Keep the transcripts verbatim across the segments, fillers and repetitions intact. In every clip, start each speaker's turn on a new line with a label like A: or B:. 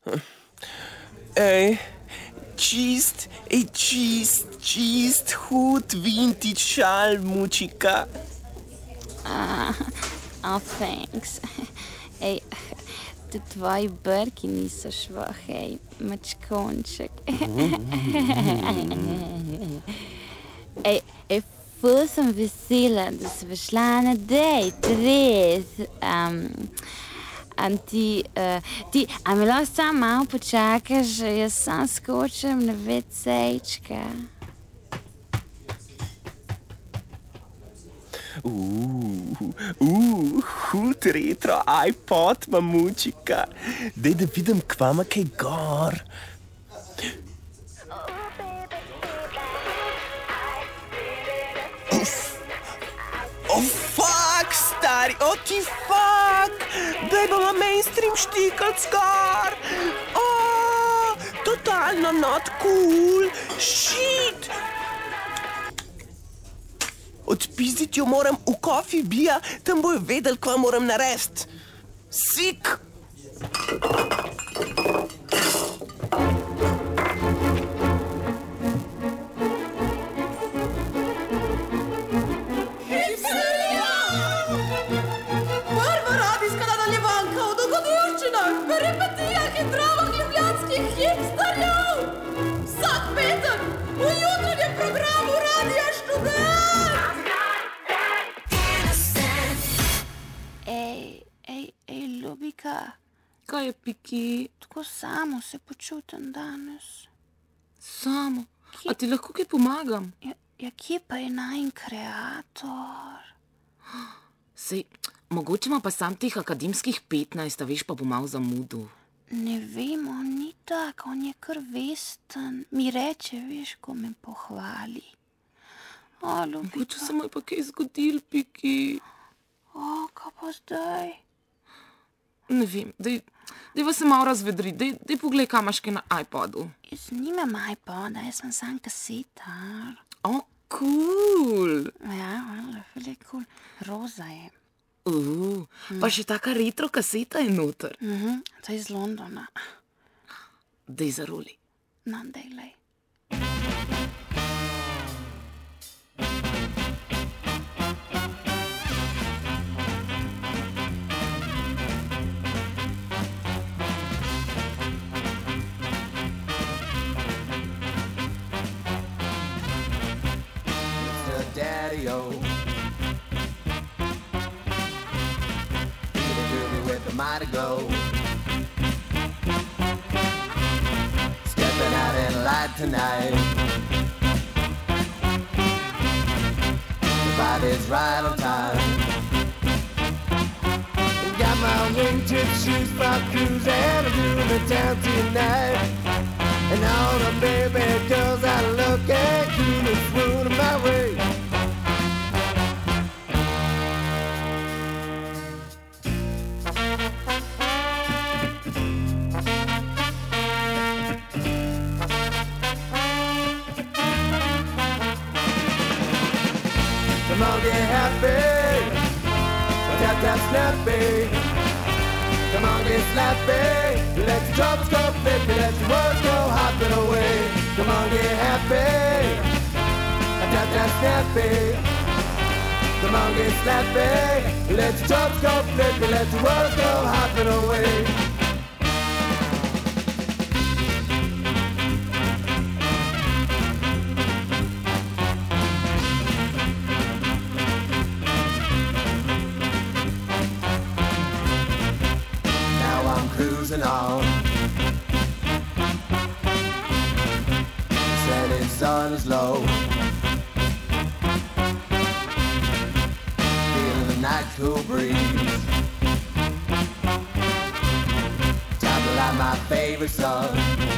A: Ej, čist, ej, čist, čist, hud vintage šal, mučika.
B: Ah, oh, thanks. Ej, tudi tvoji brki niso švah, ej, mačkonček. Ej, ej, ful sem vesela, da sva šla na dejt, res. Um, Am ti, uh, ti, a mi lahko sam malo počakaš, jaz sam skočim na vecejčka.
A: Uuu, uh, hud retro iPod, mamučika. Dej, da vidim, kva ima kaj gor. Oh, fuck, stari, oh, ti fuck! Daj bomo mainstream štikalt gor! Oh, totalno not cool! Shit! Odpizditi jo moram v Coffee Bija, tam bojo vedeli, kva moram narediti. Sik!
B: Ljubika,
C: kaj je, Piki?
B: tako samo se počutim danes.
C: Samo? A ti lahko kaj pomagam?
B: Ja, ja kje pa je najin kreator?
C: Sej, mogoče ima pa sam teh akademskih petnajst, a veš, pa bo malo zamudil.
B: Ne vem, on ni tak, on je kar vesten. Mi reče, veš, ko me pohvali. O, Ljubika.
C: Mogoče se mu je pa kaj zgodil, Piki.
B: O, kaj pa zdaj?
C: Ne vem, dej, dejva se malo razvedri, dej, dej poglej, kaj imaš kaj na iPodu.
B: Jaz nimam iPoda, jaz sem sam kasetar.
C: O, cool.
B: Ja, ful je cool. Roza je.
C: Uh, pa še taka retro kaseta je noter.
B: Mhm, to je iz Londona.
C: Dej zaroli.
B: No, dej, lej.
D: Daddy-o, feeling groovy with the mighty glow. Stepping out in light tonight. The body's right on time. Got my wingtip shoes for cruising through the town tonight. And all the baby girls I look at cool and swoon my way. Come on, get happy, tap tap snappy. Come on, get slappy, let your troubles go flippy, let your work go hopping away. Come on, get happy, tap tap snappy. Come on, get slappy, let your troubles go flippy, let your work go hopping away. Cruising on, setting sun is low, feeling the night cool breeze, time to light my favorite song.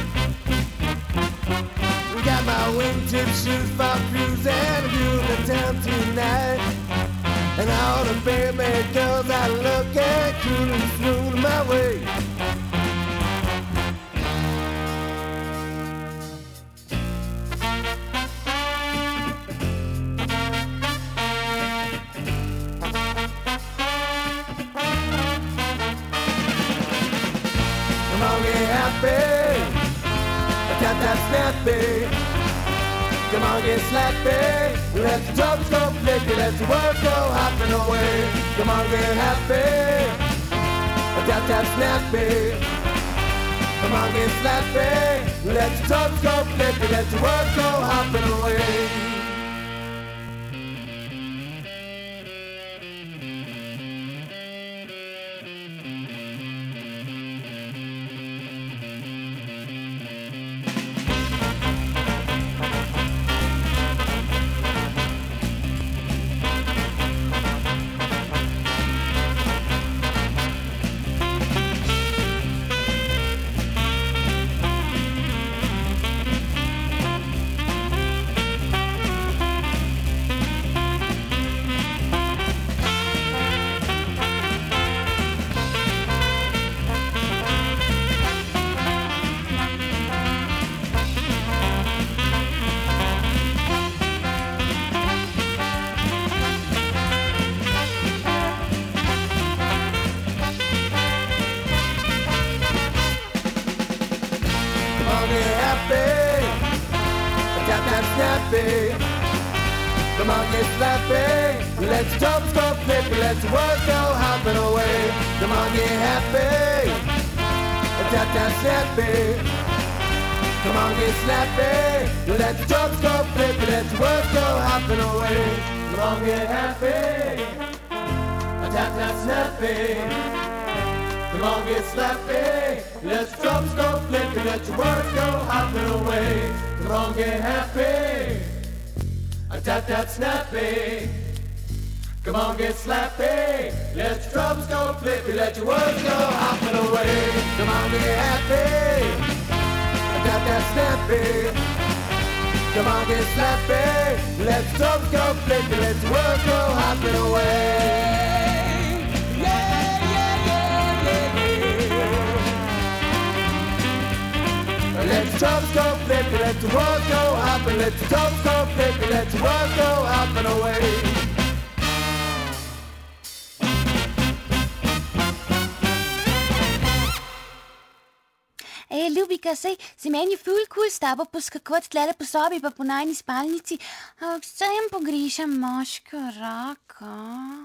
D: Got my wingtip shoes for cruising through the town tonight. And all the baby girls I look at cruising through my way. Come on, get happy. happy. Tap, tap, snappy. Come on, get slappy. Let the troubles go flippy. Let the world go hopping away. Come on, get happy. Tap, tap, snappy. Come on, get slappy. Let the troubles go flippy. Let the world go hopping away. Snappy. Come on, get slappy. Let your troubles go flippy. Let your world go hopping away. Come on, get happy. Tap, tap, snappy. Come on, get snappy. Let your troubles go flippy. Let your world go hopping away. Come on, get happy. Tap, tap, snappy. Come on, get slappy. Let your troubles go flippy. Let your world go hopping away. Come on, get happy. Tap, tap, snappy. Come on, get slappy. Let your troubles go flippy. Let your words go hopping away. Come on, get happy. Tap, tap, snappy. Come on, get slappy. Let your troubles go flippy. Let your words go hopping away. Yeah, yeah, yeah, yeah, yeah. Let your troubles go flippy. Let your words go hopping. Let your troubles go flippy. Let your words go hopping away.
E: Ej, Ljubika, sej si meni ful cool s tabo poskakovati tlele po sobi pa po najni spalnici, ampak sem pogrešam moško roko.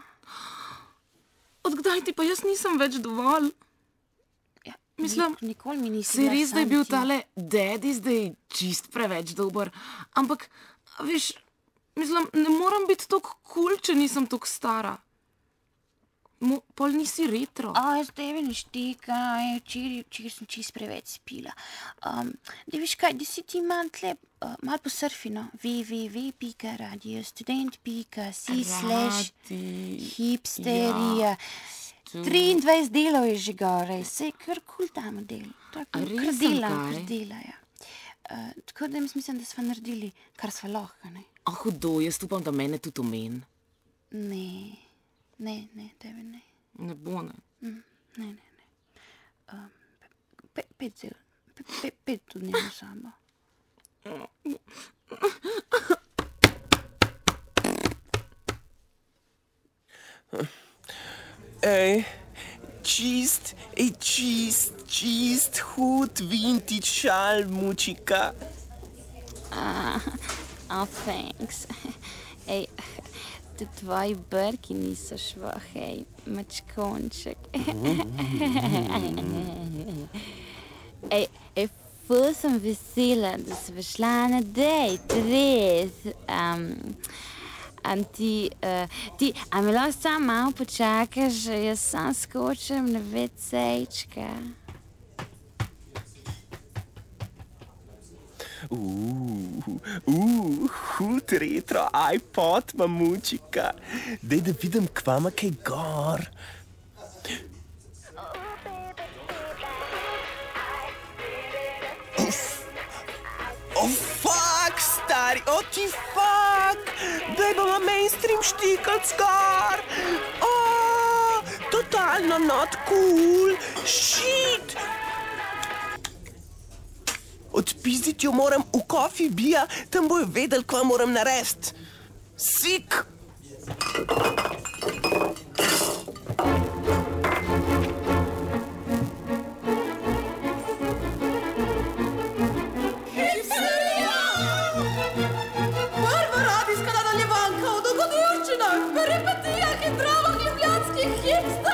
C: Odkdaj ti pa jaz nisem več dovolj?
E: Ja,
C: Mislim,
E: nik nikoli mi nisi
C: Se
E: bila
C: res, da je
E: sam
C: bil
E: ti.
C: tale daddy zdaj čist preveč dober, ampak, veš, mislim, ne moram biti toliko kul, če nisem toliko stara. Mo, pol nisi retro.
E: A, jaz tebi ne štika, ej, včeraj, včeraj sem čist preveč spila. Um, da veš kaj, da si ti manj tle, uh, malo posurfi, no, www pika radiostudent pika si slash hipsterija. triindvajset delov je že gore, sej kar kul damo del. Tako,
C: A res,
E: kar dela,
C: kaj?
E: kar dela, ja. Uh, tako da jaz mislim, da smo naredili, kar sva lahko, ne.
C: A hudo, jaz upam, da mene tudi omen.
E: Ne, ne, ne, tebi ne.
C: Ne bo, ne.
E: Mm, ne, ne, ne. Um, pe, pet zel, pe, pe, pet tudi njeno sabo.
A: Ej, čist, ej, čist, čist hud vintage šal, mučika.
B: Ah, oh, thanks. Ej, tudi tvoji brki niso švoh, ej, mačkonček. Ej, ej, ful sem vesela, da sva šla na dejt, res. Um, Am ti, uh, ti, a mi lahko samo malo počakaš, jaz sam skočim na vecejčka.
A: Uh, uh, hud retro iPod, mamučika. Dej, da vidim k vama kaj gor. Oh, fuck, stari, oh, ti fuck! Daj bomo mainstream štikalt gor! Oh, totalno not cool! Shit! Odpizditi jo moram v Coffee Bija, tam bojo vedeli, kva moram narediti. Sik!
C: čisto